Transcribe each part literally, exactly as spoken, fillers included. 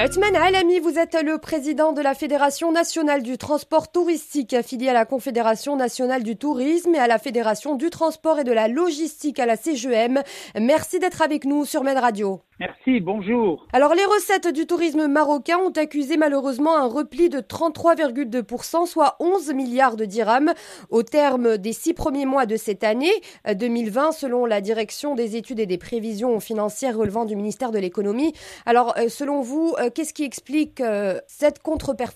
Othman Alami, vous êtes le président de la Fédération nationale du transport touristique, affiliée à la Confédération nationale du tourisme et à la Fédération du transport et de la logistique à la C G E M. Merci d'être avec nous sur Med Radio. Merci, bonjour. Alors, les recettes du tourisme marocain ont accusé malheureusement un repli de trente-trois virgule deux pour cent, soit onze milliards de dirhams, au terme des six premiers mois de cette année deux mille vingt, selon la direction des études et des prévisions financières relevant du ministère de l'économie. Alors, selon vous, qu'est-ce qui explique cette contre-performance ?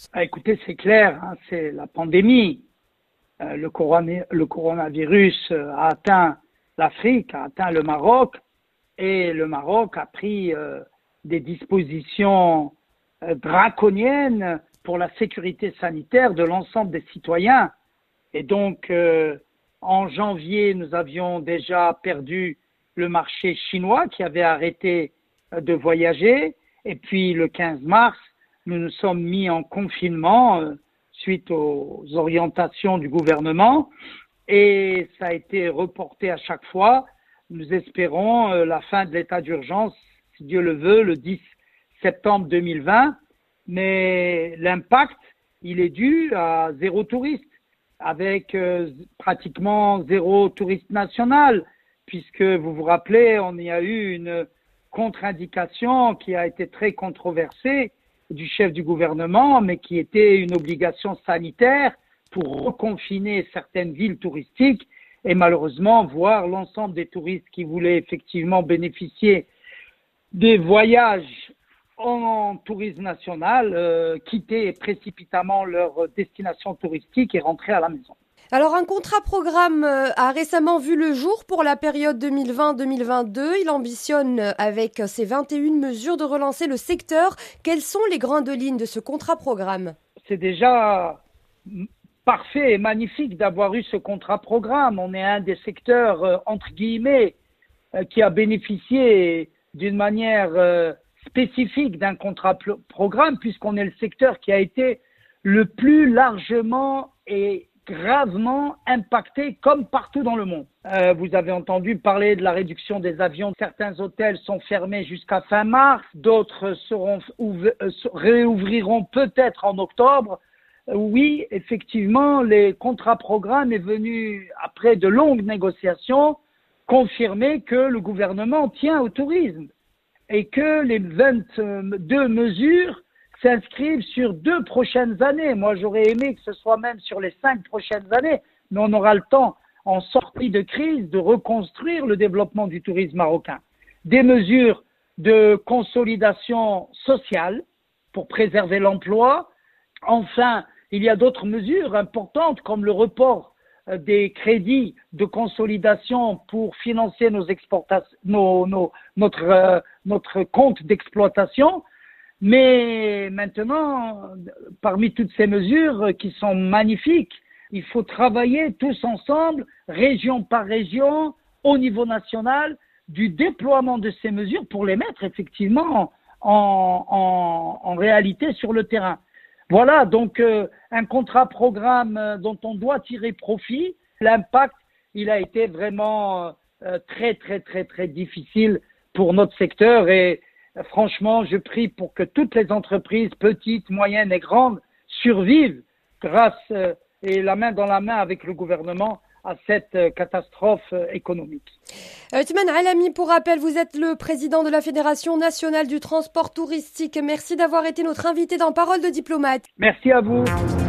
Ah, écoutez, c'est clair, hein, c'est la pandémie. Euh, le, corona- le coronavirus a atteint l'Afrique, a atteint le Maroc. Et le Maroc a pris euh, des dispositions euh, draconiennes pour la sécurité sanitaire de l'ensemble des citoyens. Et donc, euh, en janvier, nous avions déjà perdu le marché chinois qui avait arrêté euh, de voyager. Et puis, le quinze mars, nous nous sommes mis en confinement euh, suite aux orientations du gouvernement. Et ça a été reporté à chaque fois. Nous espérons euh, la fin de l'état d'urgence, si Dieu le veut, le dix septembre deux mille vingt. Mais l'impact, il est dû à zéro touriste, avec euh, pratiquement zéro touriste national, puisque vous vous rappelez, on y a eu une contre-indication qui a été très controversée du chef du gouvernement, mais qui était une obligation sanitaire pour reconfiner certaines villes touristiques. Et malheureusement, voir l'ensemble des touristes qui voulaient effectivement bénéficier des voyages en tourisme national, euh, quitter précipitamment leur destination touristique et rentrer à la maison. Alors, un contrat-programme a récemment vu le jour pour la période deux mille vingt deux mille vingt-deux. Il ambitionne, avec ses vingt et une mesures, de relancer le secteur. Quelles sont les grandes lignes de ce contrat-programme ? C'est déjà parfait et magnifique d'avoir eu ce contrat-programme. On est un des secteurs, euh, entre guillemets, euh, qui a bénéficié d'une manière euh, spécifique d'un contrat-programme, puisqu'on est le secteur qui a été le plus largement et gravement impacté, comme partout dans le monde. Euh, vous avez entendu parler de la réduction des avions. Certains hôtels sont fermés jusqu'à fin mars, d'autres seront ouv- euh, réouvriront peut-être en octobre. Oui, effectivement, les contrats-programmes est venu, après de longues négociations, confirmer que le gouvernement tient au tourisme et que les vingt-deux mesures s'inscrivent sur deux prochaines années. Moi, j'aurais aimé que ce soit même sur les cinq prochaines années, mais on aura le temps, en sortie de crise, de reconstruire le développement du tourisme marocain. Des mesures de consolidation sociale pour préserver l'emploi. Enfin, il y a d'autres mesures importantes comme le report des crédits de consolidation pour financer nos exportations, nos, nos, notre, euh, notre compte d'exploitation. Mais maintenant, parmi toutes ces mesures qui sont magnifiques, il faut travailler tous ensemble, région par région, au niveau national, du déploiement de ces mesures pour les mettre effectivement en, en, en réalité sur le terrain. Voilà, donc euh, un contrat-programme euh, dont on doit tirer profit. L'impact, il a été vraiment euh, très, très, très, très difficile pour notre secteur et euh, franchement, je prie pour que toutes les entreprises, petites, moyennes et grandes, survivent grâce euh, et la main dans la main avec le gouvernement à cette euh, catastrophe euh, économique. Othman Alami, pour rappel, vous êtes le président de la Fédération nationale du transport touristique. Merci d'avoir été notre invité dans Parole de diplomate. Merci à vous.